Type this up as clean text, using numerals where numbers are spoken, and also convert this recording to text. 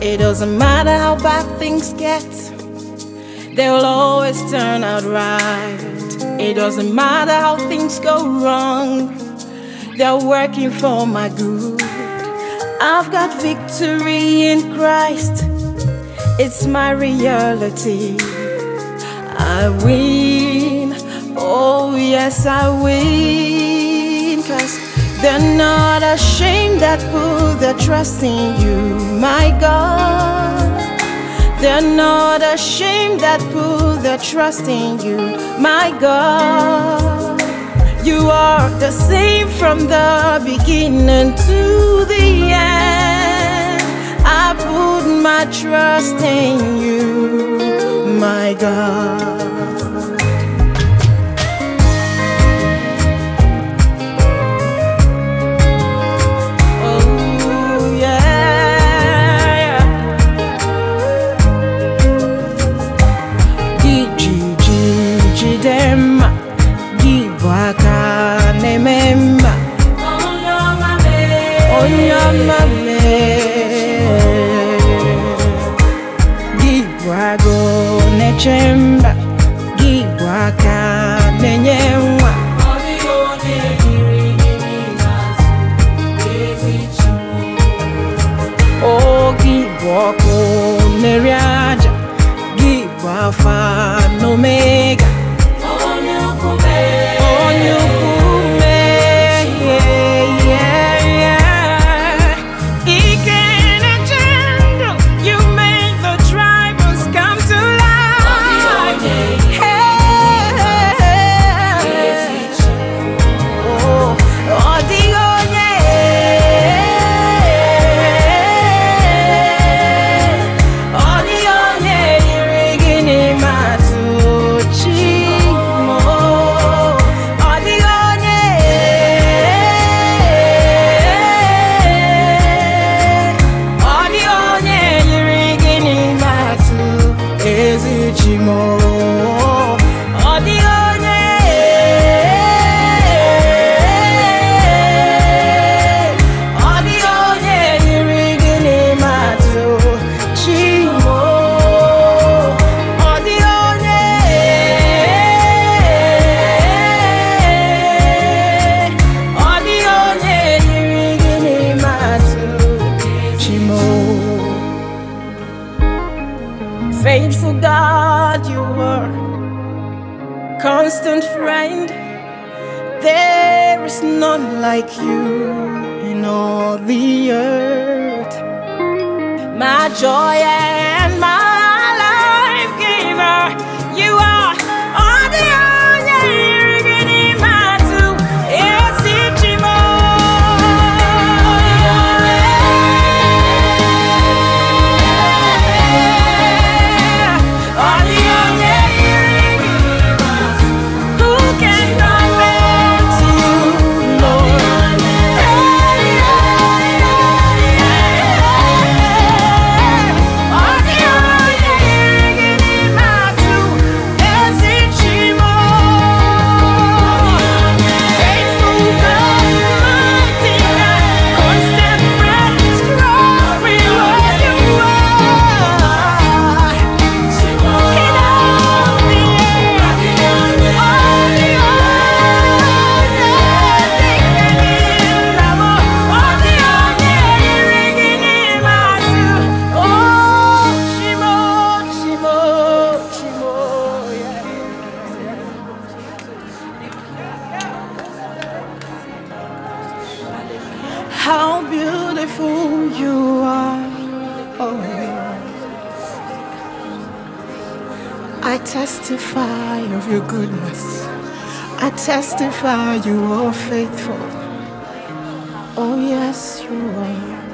It doesn't matter how bad things get, they will always turn out right. It doesn't matter how things go wrong, they're working for my good. I've got victory in Christ, it's my reality. I win, oh yes I win, 'cause they're not ashamed that put their trust in you, my God. They're not ashamed that put their trust in you, my God. You are the same from the beginning to the end. I put my trust in you, my God. Chemba gibwaka nenyewa o gibwako neriaja gibwafa nomega onyukume faithful God, you are constant friend. There is none like you in all the earth. My joy and my life giver, you are all the how beautiful you are. Oh, I testify of your goodness. I testify you are faithful. Oh yes, you are.